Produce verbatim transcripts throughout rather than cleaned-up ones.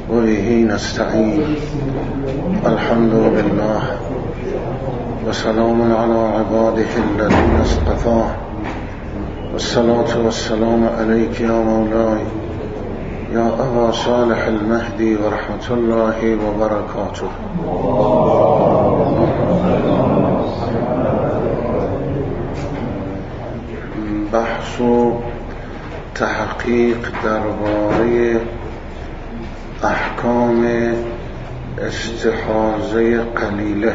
وبه نستعين. الحمد لله وسلام على عباده الذين اصطفى، والصلاة والسلام عليك يا مولاي يا أبا صالح المهدي ورحمة الله وبركاته. بحث و تحقیق درباره احکام استحاضه قلیله.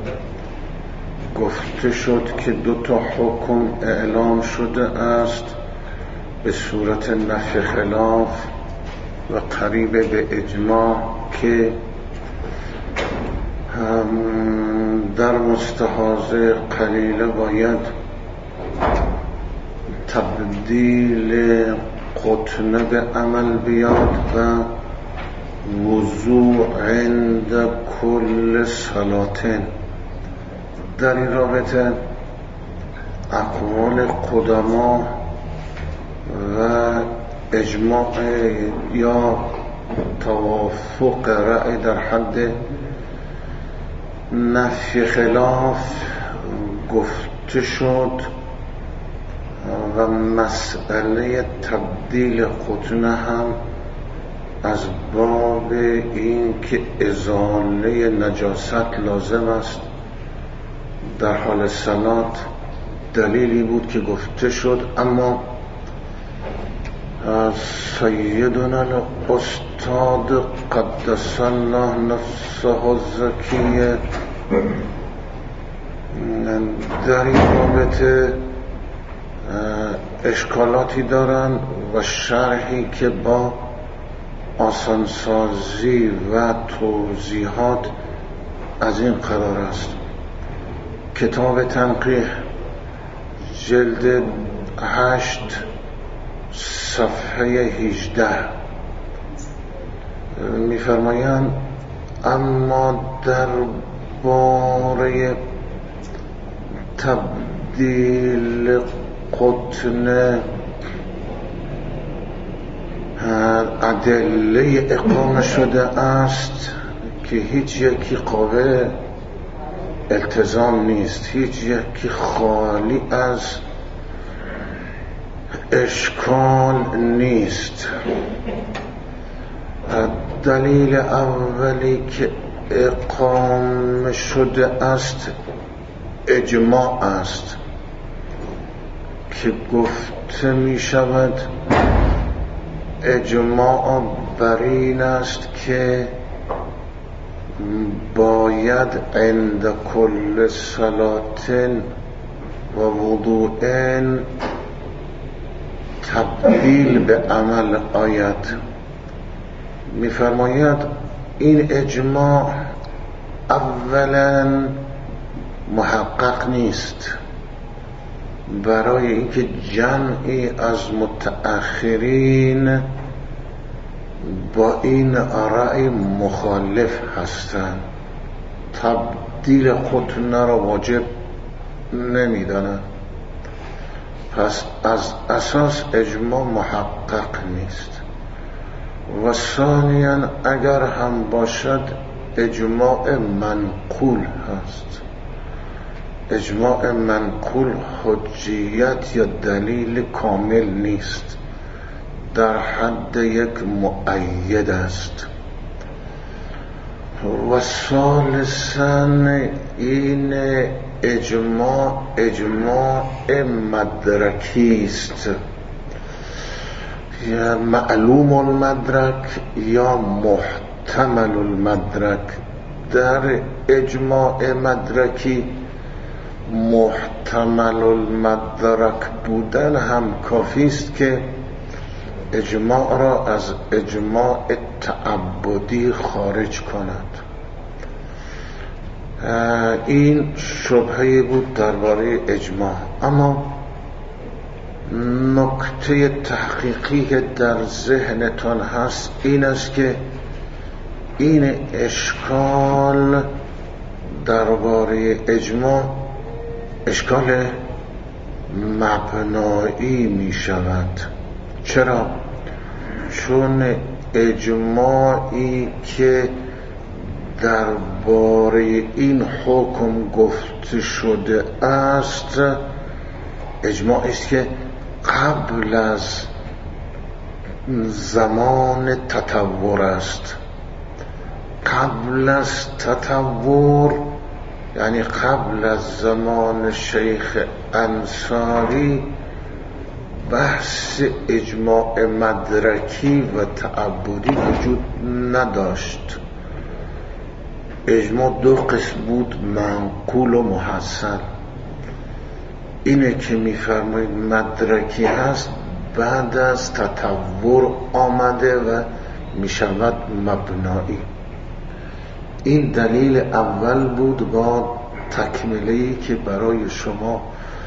گفته شد که دو تا حکم اعلام شده است به صورت نفی خلاف و قریب به اجماع که در مستحاضه قلیله باید تبدیل قطنه به عمل بیاد و وضوع عند کل صلاتین. در این رابطه اقوال قدما و اجماع یا توافق رأی در حد نفی خلاف گفته شد و مسئله تبدیل قطنه هم از باب این که ازاله نجاست لازم است در حال صلات دلیلی بود که گفته شد. اما سیدنا الاستاد قدس الله نفسه الزکیه در این رابطه اشکالاتی دارن و شرحی که با آسانسازی و توضیحات از این قرار است. کتاب تنقیح جلد هشت صفحه هجده می‌فرمایند اما در باره تبدیل قطنه ادله اقامه شده است که هیچ یکی قابل التزام نیست، هیچ یکی خالی از اشکال نیست. دلیل اولی که اقامه شده است اجماع است که گفته می شود اجماع بر این است که باید عند کل صلاة و وضوء تبدیل به عمل آید. می‌فرماید این اجماع اولا محقق نیست، برای اینکه جمعی از متأخرین با این رأی مخالف هستند، تبدیل قطنه را واجب نمیدانند. پس از اساس اجماع محقق نیست. و ثانیاً اگر هم باشد اجماع منقول هست. اجماع منقول حجیت یا دلیل کامل نیست، در حد یک مؤید است. و ثالثاً این اجماع اجماع مدرکی است، یا معلوم المدرک یا محتمل المدرک. در اجماع مدرکی محتمل المدرک بودن هم کافی است که اجماع را از اجماع تعبدی خارج کند. این شبهه بود درباره اجماع. اما نکته تحقیقی که در ذهنتان هست این است که این اشکال درباره اجماع اشکال مبنایی می شود. چرا؟ چون اجماعی که درباره این حکم گفته شده است اجماعی است که قبل از زمان تطور است. قبل از تطور یعنی قبل از زمان شیخ انصاری بحث اجماع مدرکی و تعبدی وجود نداشت. اجماع دو قسم بود، منقول و محصل. اینه که میفرمایید مدرکی هست بعد از تطور آمده و میشود مبنایی. این دلیل اول بود با تکمله‌ای که برای شما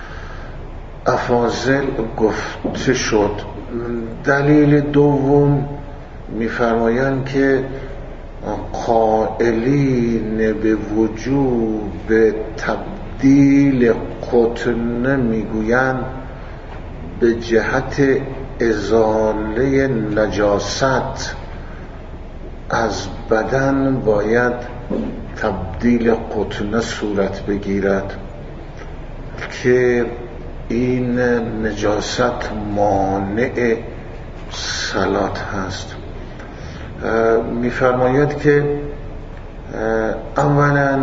افاضل گفته شد. دلیل دوم میفرمایند که قائلین به وجوب تبدیل قطن میگویند به جهت ازاله نجاست از بدن باید تبدیل قطن صورت بگیرد که این نجاست مانع صلات هست. میفرماید که اولا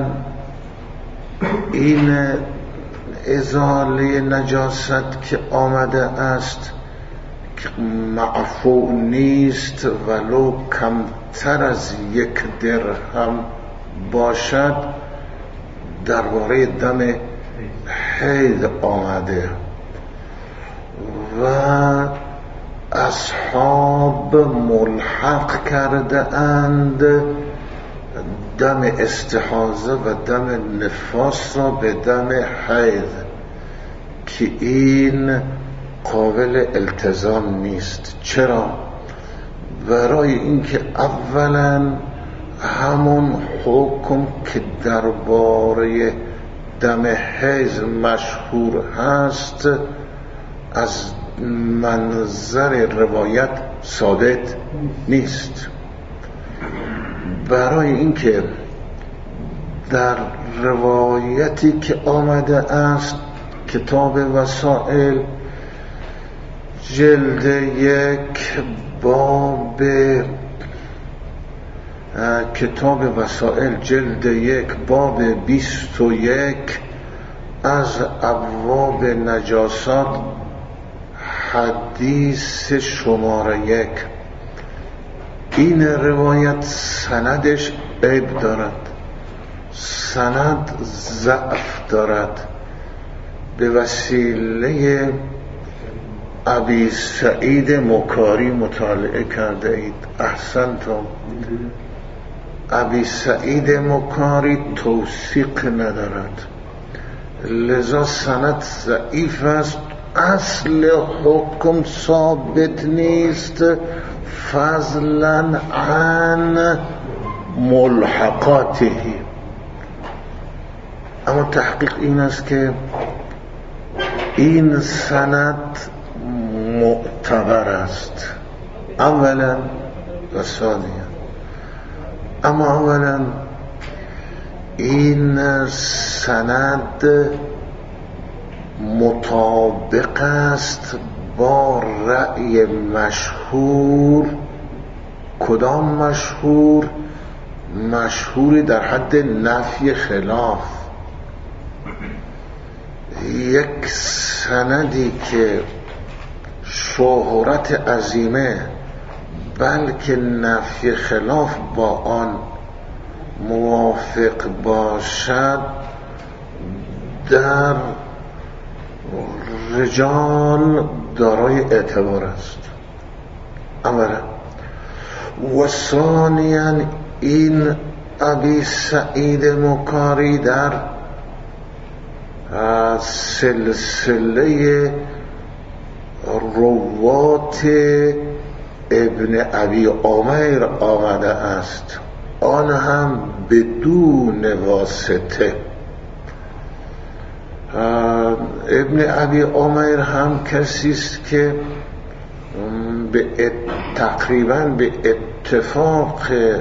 این ازاله نجاست که آمده است که معفو نیست ولو کمتر از یک درهم باشد درباره دم حیض آمده و اصحاب ملحق کرده اند دم استحاضه و دم نفاس را به دم حیض که این قابل التزام نیست. چرا؟ برای اینکه اولا همون حکم که درباره دم حیض مشهور هست از منظر روایت ثابت نیست. برای اینکه در روایتی که آمده است کتاب وسائل جلد یک باب کتاب وسائل جلد یک باب بیست و یک از ابواب نجاسات حدیث شماره یک این روایت سندش عیب دارد، سند ضعف دارد. به وسیله ابی سعید مکاری مطالعه کرده اید. احسنتم. ابی سعید مکاری توثیق ندارد لذا سند ضعیف است. اصل حکم ثابت نیست فضلا عن ملحقاته. اما تحقیق این است که این سند معتبر است اولا و ثانیا. اما اولا این سند مطابق است با رأی مشهور. کدام مشهور؟ مشهوری در حد نفی خلاف. یک سندی که شهرت عظیمه بلکه نفی خلاف با آن موافق باشد در رجال دارای اعتبار است اولا. و ثانیا این ابی سعید مکاری در سلسله روات ابن ابی عمیر آمده است، آن هم بدون واسطه. ابن ابی عمیر هم کسی است که به تقریبا به اتفاق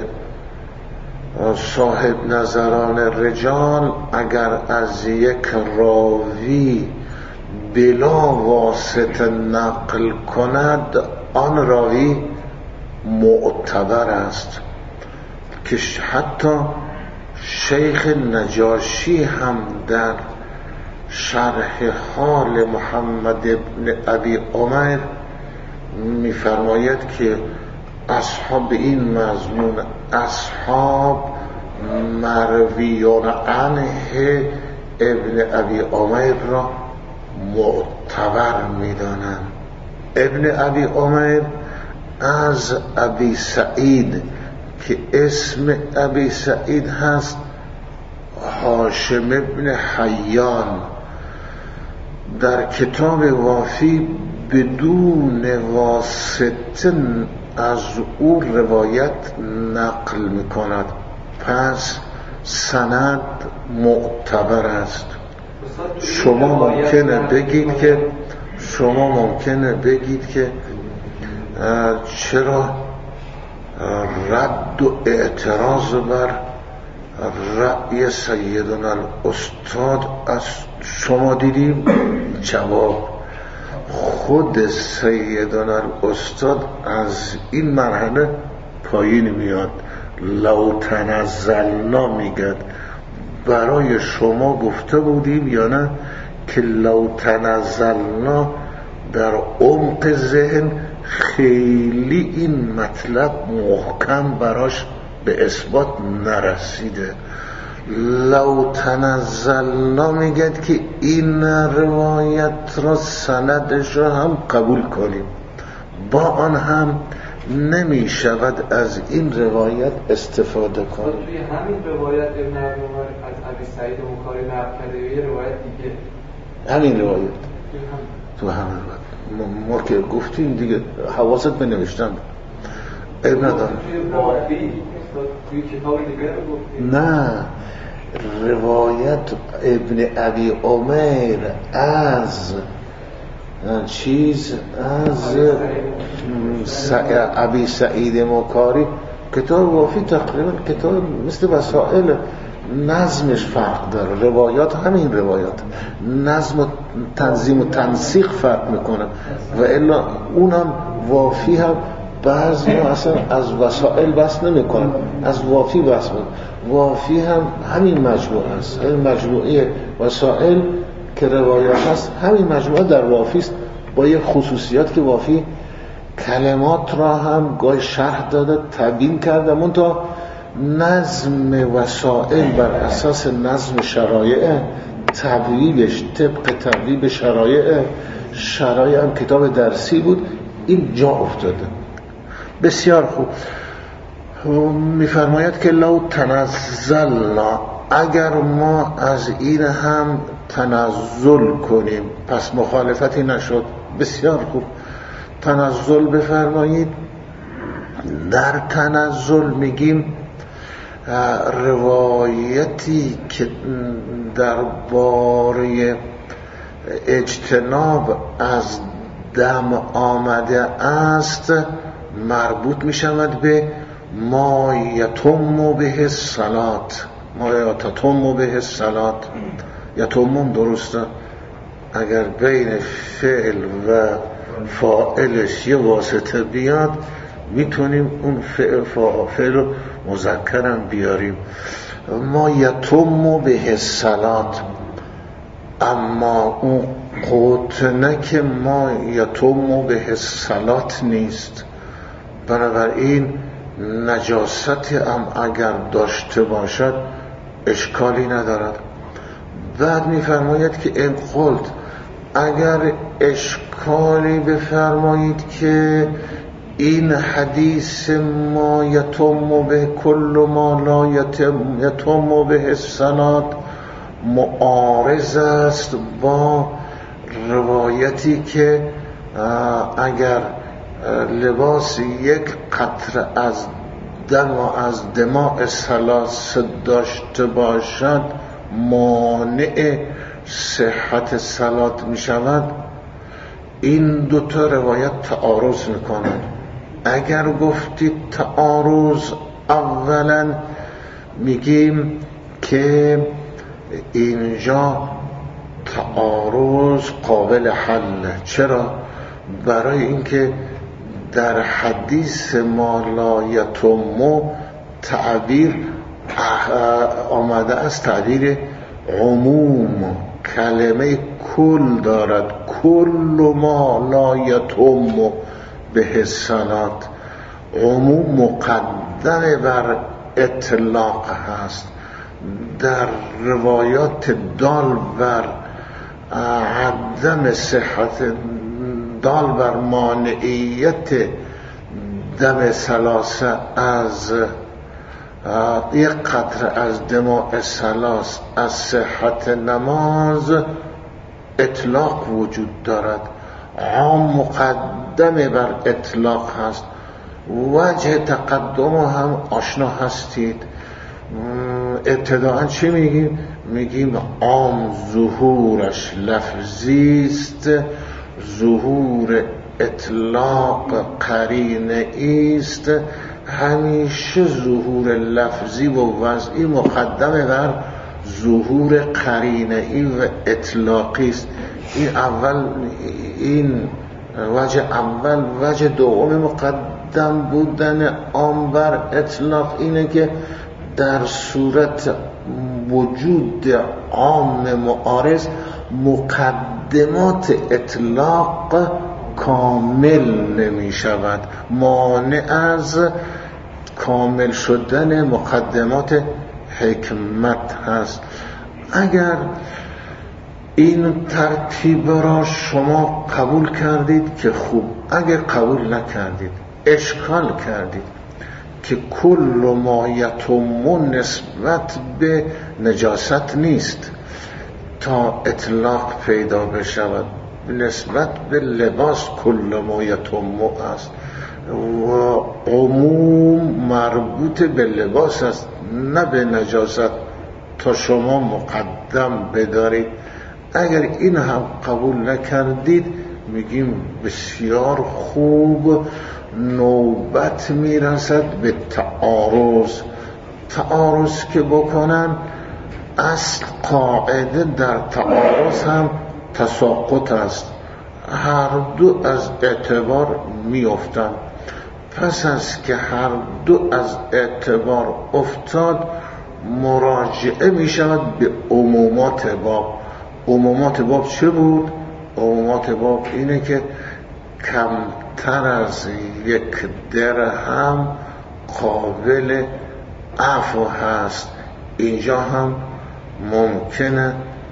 صاحب نظران رجال اگر از یک راوی بلا واسطه نقل کند آن راوی معتبر است، که حتی شیخ نجاشی هم در شرح حال محمد ابن ابی عمیر می‌فرماید که اصحاب این مضمون اصحاب مرویون عنه ابن ابی عمیر را معتبر می‌دانند. ابن ابی عمیر از ابی سعید که اسم ابی سعید هست هاشم ابن حیان در کتاب وافی بدون واسطه از او روایت نقل میکند، پس سند معتبر است. شما ممکنه بگید که شما ممکنه بگید که چرا رد و اعتراض بر رأی سیدنا الاستاد از شما دیدیم؟ جواب: خود سیدنا الاستاد از این مرحله پایین میاد. لو تنزلنا میگد برای شما گفته بودیم یا نه که لو تنزلنا در عمق ذهن خیلی این مطلب محکم براش به اثبات نرسیده. لو تنزلنا میگد که این روایت را سندش را هم قبول کنیم، با آن هم نمی شود از این روایت استفاده کنیم. توی همین روایت ابن ابی عمر از ابی سعید مکاری نقل کرده یه روایت دیگه همین روایت تو همین روایت ما که گفتیم دیگه حواست بنوشتم اب ندارم. توی کتاب دیگه گفتیم نه، روایت ابن ابی عمر از چیز از ابی سعید مکاری کتاب وافی تقریبا کتاب مثل وسائل نظمش فرق داره، روایات همین روایات نظم و تنظیم و تنسیق فرق میکنه و الا اونم وافی هم بعضی اصلا از وسائل بس نمیکنن، از وافی بس میکنن. وافی هم همین مجموعه است، همین مجموعه وسائل که روایات هست همین مجموعه در وافی است، با یه خصوصیات که وافی کلمات را هم گاهی شرح داده تبیین کرده، منتها نظم وسائل بر اساس نظم شرایع تبویبش طبق تبویب شرایع شرایع هم کتاب درسی بود، این جا افتاده. بسیار خوب. میفرماید که لو تنزلنا، اگر ما از این هم تنزل کنیم پس مخالفتی نشد. بسیار خوب، تنزل بفرمایید. در تنزل میگیم روایتی که درباره اجتناب از دم آمده است مربوط می شود به ما یتم به الصلات. ما یتم به الصلات، یتم درسته، اگر بین فعل و فاعلش یه واسطه بیاد میتونیم اون فعل فاعل مذکرم بیاریم. ما یتم به الصلات، اما اون قطنه که ما یتم به الصلات نیست، بنابراین نجاستی هم اگر داشته باشد اشکالی ندارد. بعد میفرماید که این قلت، اگر اشکالی بفرمایید که این حدیث ما یتم به کل ما لا یتم, یتم به الصلات معارض است با روایتی که اگر لباس یک قطره از دم و از دماء ثلاث داشته باشد مانع صحت صلات می شود. این دوتا روایت تعارض می کنند. اگر گفتید تعارض، اولا میگیم که اینجا تعارض قابل حل. چرا؟ برای اینکه در حدیث ما لا یتم تعبیر آمده از تعبیر عموم، کلمه کل دارد. کل ما لا یتم به الصلات، عموم مقدم بر اطلاق هست. در روایات دال بر عدم صحت، دال بر مانعیت دم ثلاثه از یک قطره از دماء ثلاث از صحت نماز اطلاق وجود دارد. عام مقدم بر اطلاق هست. وجه تقدم هم آشنا هستید. ابتداءً چی میگیم؟ میگیم عام ظهورش لفظی است، ظهور اطلاق قرینه است. همیشه ظهور لفظی و وضعی مقدم بر ظهور قرینه ای و اطلاقی است. این اول، این وجه اول. وجه دوم مقدم بودن عام بر اطلاق اینه که در صورت وجود عام معارض مقدمات اطلاق کامل نمی شود، مانع از کامل شدن مقدمات حکمت هست. اگر این ترتیب را شما قبول کردید که خوب، اگر قبول نکردید، اشکال کردید که کل ما یتم نسبت به نجاست نیست تا اطلاق پیدا بشود، نسبت به لباس کل ما یتم است و عموم مربوط به لباس است نه به نجاست، تا شما مقدم بدارید. اگر این هم قبول نکردید میگیم بسیار خوب، نوبت میرسد به تعارض. تعارض که بکنن، اصل قاعده در تعارض هم تساقط است، هر دو از اعتبار میافتند. پس از که هر دو از اعتبار افتاد، مراجعه میشود به عمومات باب. عمومات باب چه بود؟ عمومات باب اینه که کمتر از یک درهم قابل عفو هست. اینجا هم ممکنه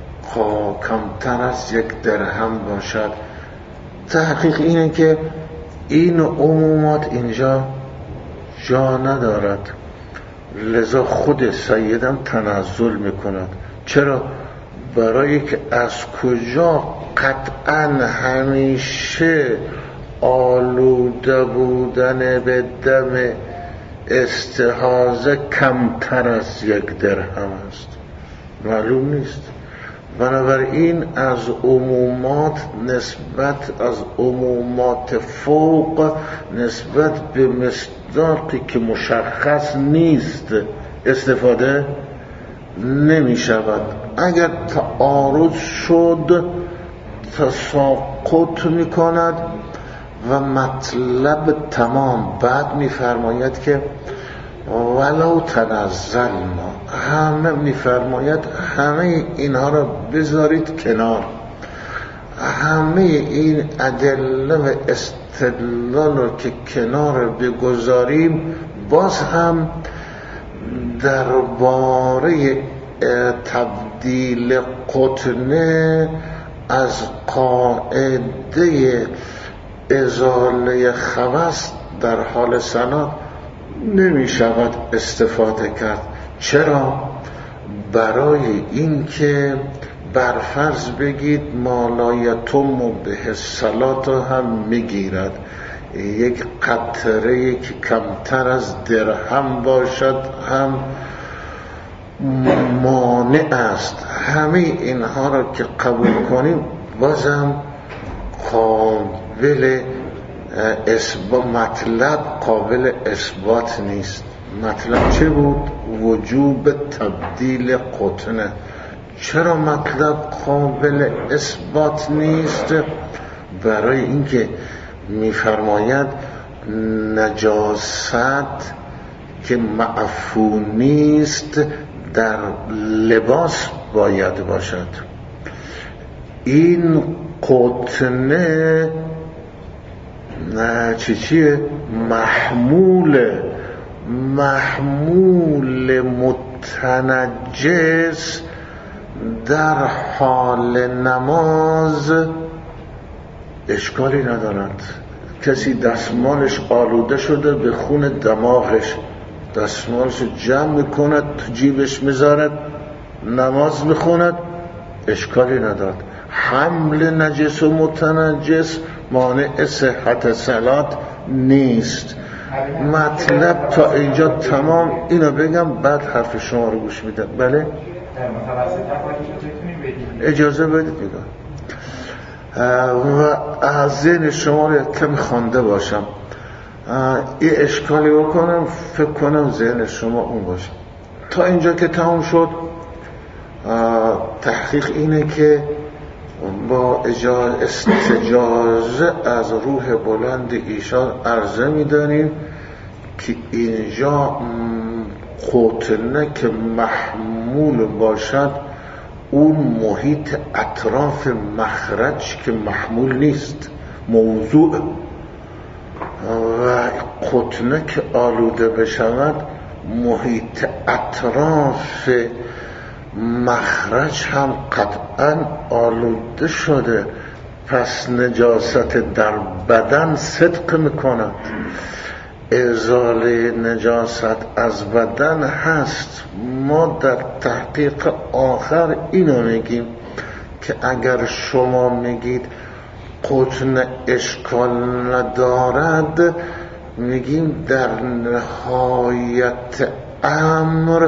کمتر از یک درهم باشد. تحقیق اینه که این عمومات اینجا جا ندارد، لذا خود سیدم تنزل میکند. چرا؟ برای که از کجا قطعا همیشه آلوده بودن به دم استحاضه کمتر از یک درهم است؟ معلوم نیست. بنابراین از عمومات نسبت از عمومات فوق نسبت به مصداقی که مشخص نیست استفاده نمی شود. اگر تعارض شد تساقط می کند و مطلب تمام. بعد می فرماید که ولو تنزلنا، همه می فرماید همه اینها را بذارید کنار، همه این ادله و استدلال را که کنار بگذاریم، باز هم درباره تبدیل قطنه از قاعده ازاله خبث در حال سنا نمی شود استفاده کرد. چرا؟ برای اینکه برفرض بگید ما لا یتم به الصلات هم میگیرد، یک قطره که کمتر از درهم باشد هم مانع است. همه اینها را که قبول کنیم بازم قابل اثبات مطلب قابل اثبات نیست. مطلب چه بود؟ وجوب تبدیل قطنه. چرا مطلب قابل اثبات نیست؟ برای اینکه میفرماید نجاست که معفو نیست در لباس باید باشد. این قطنه نه چی چیه؟ محمول محمول متنجس در حال نماز اشکالی ندارد. کسی دستمالش آلوده شده به خون دماغش، دستمالش جمع میکند تو جیبش میذارد نماز میخوند، اشکالی ندارد. حمل نجس و متنجس مانع صحت صلات نیست. مطلب تا اینجا تمام. اینو بگم بعد حرف شما رو گوش میدم. بله اجازه بدید میگم و از ذهن شما رو کمی خوانده باشم، یه اشکالی بکنم، فکر کنم ذهن شما اون باشه. تا اینجا که تمام شد تحقیق اینه که با استجازه از روح بلند ایشان عرضه می‌داریم که اینجا قطنه که محمول باشد اون محیط اطراف مخرج که محمول نیست، موضوع، و قطنه که آلوده بشود محیط اطراف مخرج هم قطعا آلوده شده، پس نجاست در بدن صدق میکند. ازاله نجاست از بدن هست. ما در تحقیق آخر اینو میگیم که اگر شما میگید قطن اشکال ندارد، میگیم در نهایت امر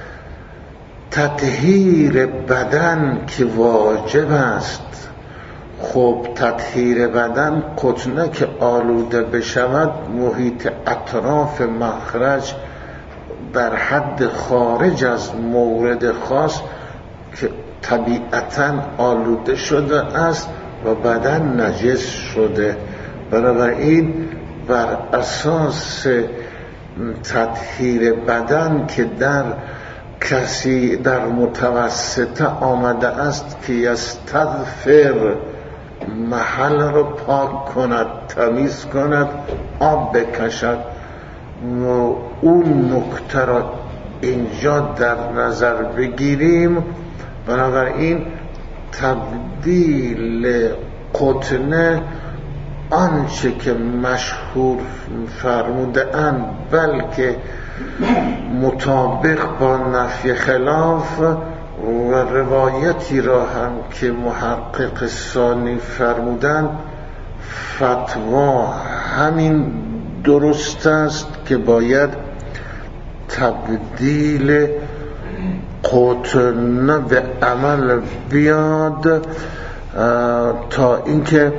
تطهیر بدن که واجب است. خب تطهیر بدن قطنه که آلوده بشود محیط اطراف مخرج در حد خارج از مورد خاص که طبیعتاً آلوده شده است و بدن نجس شده. بنابراین بر اساس تطهیر بدن که در کسی در متوسطه آمده است که یستغفر، محل رو پاک کند، تمیز کند، آب بکشد، و اون نکته را اینجا در نظر بگیریم. بنابراین تبدیل قطنه آنچه که مشهور فرموده اند، بلکه مطابق با نفی خلاف و روایتی را هم که محقق ثانی فرمودن، فتوا همین درست است که باید تبدیل قطنه به عمل بیاد تا اینکه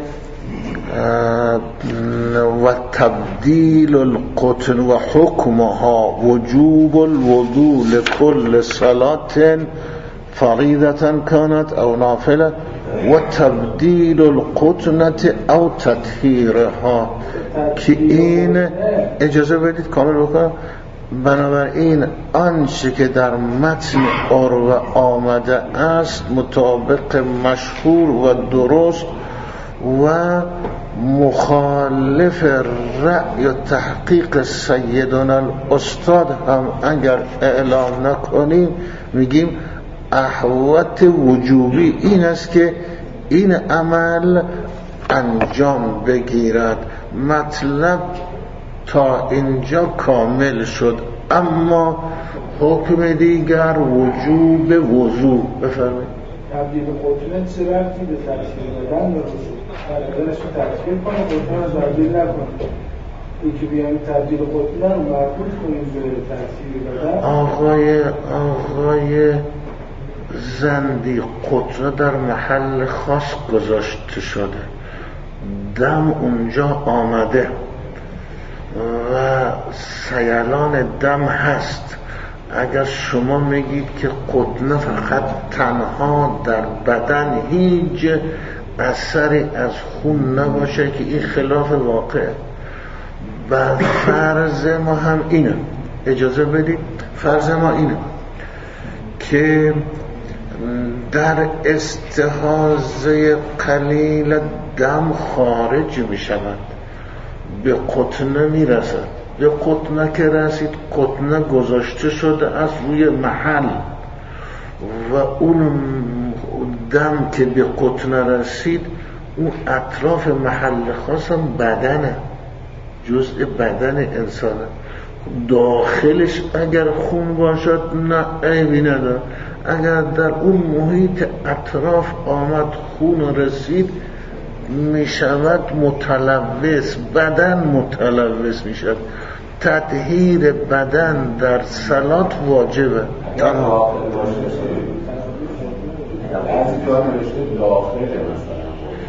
و تبدیل القطن و حکمها وجوب الوضوء لكل صلاة فریضة كانت او نافله و تبدیل القطنة او تطهیرها، که این اجازه بدید کامل بکنم. بنابراین آنچه که در متن عروه آمده است مطابق مشهور و درست و مخالف رأی و تحقیق سیدنا الاستاد هم اگر اعلام نکنیم، میگیم احوت وجوبی این است که این عمل انجام بگیرد. مطلب تا اینجا کامل شد، اما حکم دیگر وجوب وضوع. بفرمایید. تبدیل قطنه چه ربطی به تطهیر بدن داره؟ بدنش رو تطهیر کنه، قطنه رو تبدیل نکنه. این که بیایم تبدیل قطنه رو مربوط کنیم به تطهیر بدن. آقای آقای زندی، قطنه در محل خاص گذاشته شده، دم اونجا آمده و سیلان دم هست، اگر شما میگید که قطنه فقط تنها در بدن هیچ اثری از خون نباشه که این خلاف واقعه. و فرض ما هم اینه، اجازه بدید فرض ما اینه که در استحاضه قلیل دم خارج می شود، به قطنه می رسد. به قطنه که رسید، قطنه گذاشته شده از روی محل و اون دم که به قطنه رسید اون اطراف محل خاص هم بدنه، جزء بدن انسانه. داخلش اگر خون باشد نه عیبی نداره، اگر در اون محیط اطراف آمد خون رسید می شود متلوث، بدن متلوث می شود. تطهیر بدن در صلات واجبه. تنها بعضی جا نوشته داخل مثلا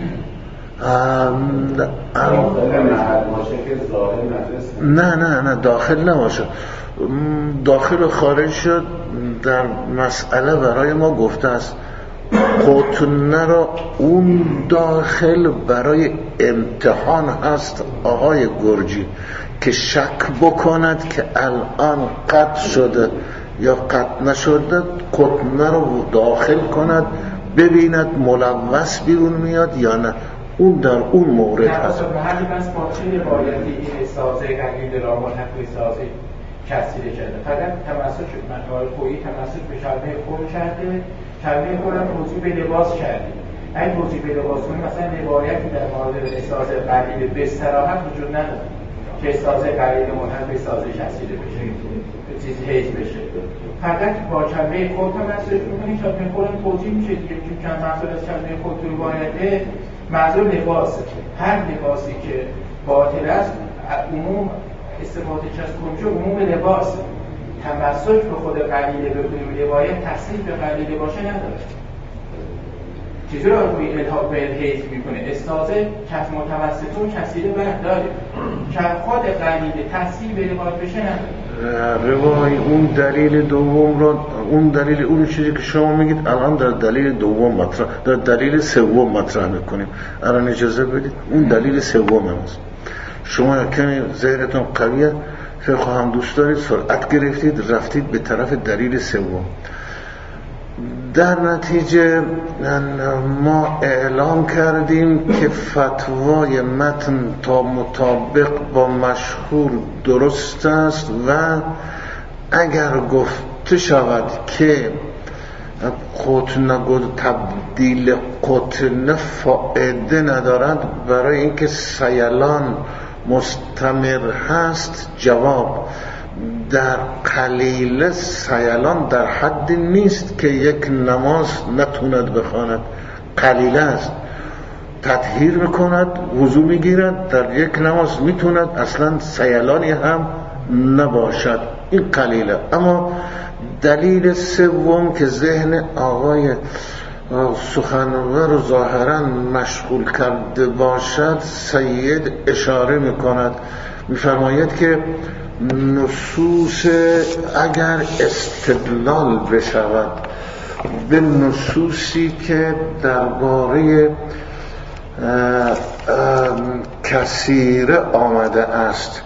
داخل محل باشه که ظاهر نجس، نه نه نه داخل نباشه. داخل و خارج شد در مسئله برای ما گفته است. قطنه را اون داخل برای امتحان هست آقای گرجی که شک بکند که الان قطع شده یا قطع نشده، قطنه رو داخل کند ببیند ملوث بیرون میاد یا نه. اون در اون مورد هست. محلی بس با چه روایتی این سازه قلیل را منحقی سازه کسیره کرده، فقط تمسک شد منطقه خویی تمسک به شرمه خور کرده، شرمه خور هم توضیح به لباس کرده. این توضیح به لباس کنی مثلا روایتی در مورد سازه قلیل به صراحت وجود نداره که سازه قلیل منحق به سازه کسیره بشه، چیزی هیچ بشه. فقط با شرمه خور تمسک میکنی، شرمه خور هم توضیح میشه دیگه که چند محصول از شرمه خور تو روایته منظور لباسه. هر لباسی که باطل است عموم استفاده از کنجه عموم لباسه. تمسک به خود قلیله به روایت تحصیل به قلیله باشه نداره. چیزی را روی الحاق به حیث میکنه استازه کس متوسطه و کسیره برد داره که خود قلیله تحصیل به روایت بشه نداره. روای اون دلیل دوم را، اون دلیل اون چیزی که شما میگید الان در دلیل دوم مطرح، در دلیل سوم مطرح میکنیم. الان اجازه بدید اون دلیل سوم است. شما کمی ذهنتون قویه، فقه هم دوست دارید، سرعت گرفتید رفتید به طرف دلیل سوم. در نتیجه ما اعلام کردیم که فتوای متن تا مطابق با مشهور درست است و اگر گفته شود که قطنه تبدیل قطنه فائده ندارد برای اینکه سیلان مستمر هست، جواب در قلیل سیلان در حد نیست که یک نماز نتوند بخواند. قلیل است، تطهیر میکند، وضو میگیرد، در یک نماز میتوند اصلا سیلانی هم نباشد. این قلیله. اما دلیل سوم که ذهن آقای سخنور ظاهرا مشغول کرده باشد، سید اشاره میکند، میفرماید که نصوص اگر استدلال بشود به نصوصی که درباره کثیره آمده است،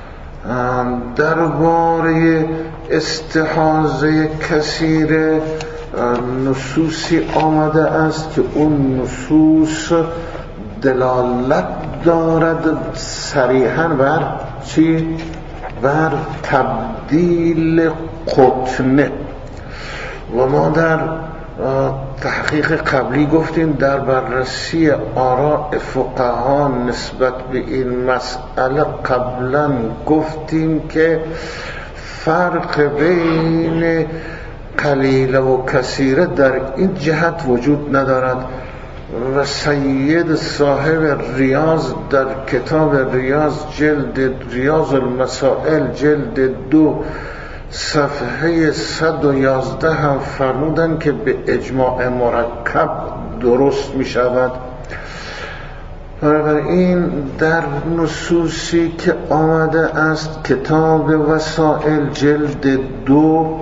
درباره استحاضه کثیره نصوصی آمده است که اون نصوص دلالت دارد صریحاً بر چی؟ بر تبدیل قطنه. و ما در تحقیق قبلی گفتیم در بررسی آراء فقها نسبت به این مسئله قبلا گفتیم که فرق بین قلیل و کثیره در این جهت وجود ندارد و سید صاحب ریاض در کتاب ریاض جلد ریاض المسائل جلد دو صفحه صد و یازده هم فرمودن که به اجماع مرکب درست می شود بنابراین در نصوصی که آمده است کتاب وسائل جلد دو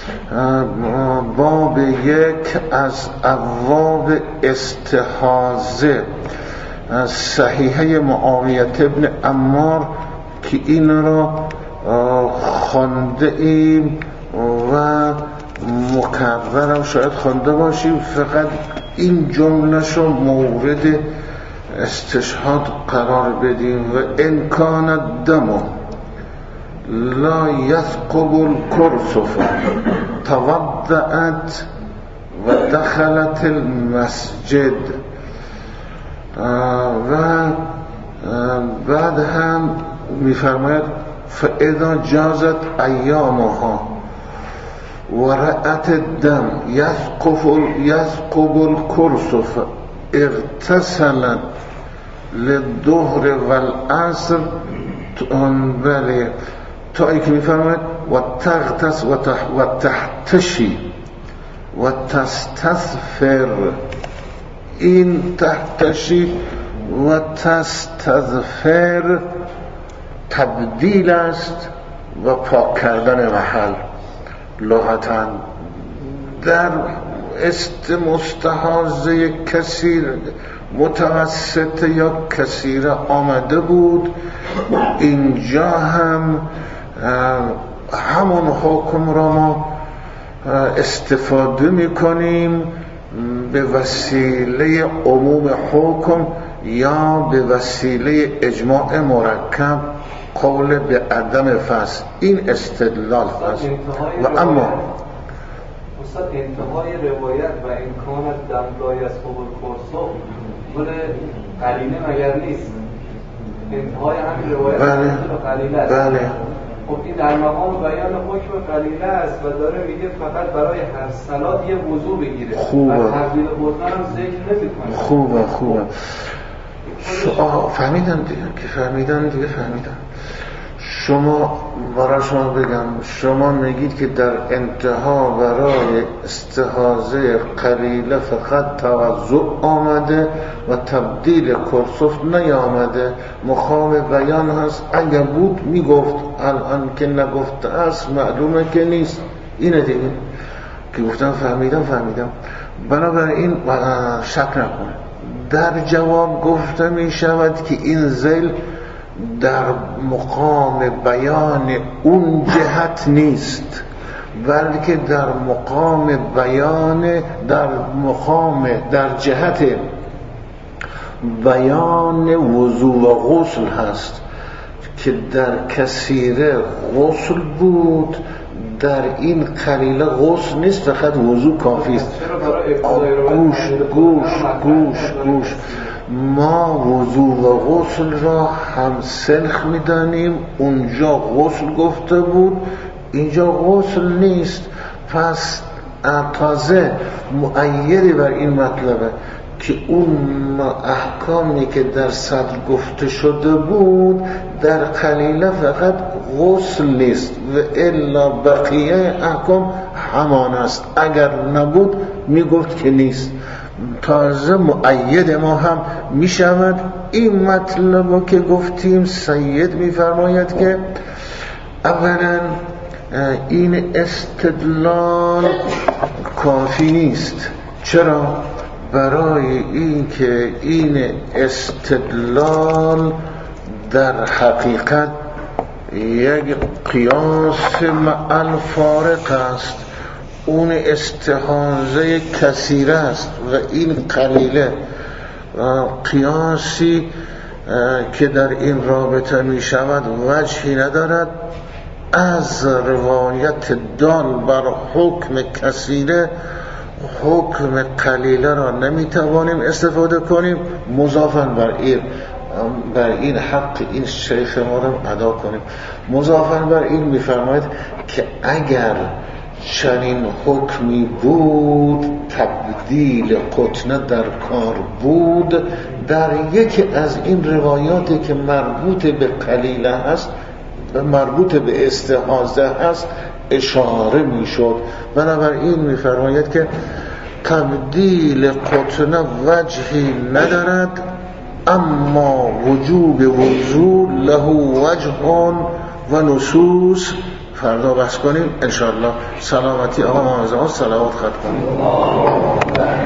باب یک از ابواب استحاضه صحیحه معاویه ابن عمار که این را خوانده ایم و مکررم شاید خوانده باشیم، فقط این جمله‌شو مورد استشهاد قرار بدیم: و ان کان الدم لا یثقب الکرسف توضأت و دخلت المسجد. و بعد هم میفرماید فاذا جازت ایامها و رأت الدم یثقب الکرسف اغتسلت للظهر والعصر. بله تا ای که میفرماید و تغتس و تحتشی و تستثفر. این تحتشی و تستثفر تبدیل است و پاک کردن محل. لغتاً در است مستحاضه کثیر متوسط یا کثیر آمده بود، اینجا هم همون حکم را ما استفاده میکنیم به وسیله عموم حکم یا به وسیله اجماع مرکب قول به عدم فصل. این استدلال هست. و اما استاد انتهای روایت و امکان دم لا یثقب الکرسف مال قرینه مگر نیست؟ انتهای همین روایت بله قلیله است. بله. خب این در مقام بیان حکم قلیله است و داره میگه فقط برای هر صلات یه وضو بگیره. خوبه. و تبدیل قطن هم ذکر نمی‌کنه. خوبه خوبه. آه فهمیدم دیگه که فهمیدم دیگه فهمیدم. شما برای شما بگم، شما میگید که در انتها برای استحاضه قلیله فقط توضؤ آمده و تبدیل کرسف نیامده، مقام بیان هست. اگر بود میگفت، الان که نگفته است معلومه که نیست. اینه دیگه که گفتم فهمیدم فهمیدم. بنابراین شک نکنه. در جواب گفته می شود که این ذیل در مقام بیان اون جهت نیست، بلکه در مقام بیان در مقام در جهت بیان وضو و غسل هست که در کثیره غسل بود، در این قلیله غسل نیست، فقط وضو کافی است. گوش گوش گوش گوش ما وضو و غسل را هم سلخ میدانیم. اونجا غسل گفته بود، اینجا غسل نیست. پس تازه مؤیدی بر این مطلبه که اون احکامی که در صدر گفته شده بود در قلیله فقط غسل نیست و الا بقیه احکام همان است. اگر نبود میگفت که نیست. تازه مؤید ما هم می شود این مطلب که گفتیم. سید می فرماید که اولا این استدلال کافی نیست. چرا؟ برای این که این استدلال در حقیقت یک قیاس مع الفارق است. اون استحاضه کثیره است و این قلیله قیاسی که در این رابطه می شود وجهی ندارد. از روایت دال بر حکم کثیره حکم قلیله را نمی توانیم استفاده کنیم، مضافاً بر این بر این حق این شیخ ما را ادا کنیم. مضافاً بر این می فرماید که اگر چنین حکمی بود، تبدیل قطنه در کار بود، در یکی از این روایاتی که مربوط به قلیله هست، مربوط به استحاضه هست، اشاره می شد. بنابراین می فرماید که تبدیل قطنه وجهی ندارد اما وجوب وضوء له وجه و نصوص فردا بحث کنیم انشاءالله. سلامتی آقا محمد زمان صلوات خط کنیم.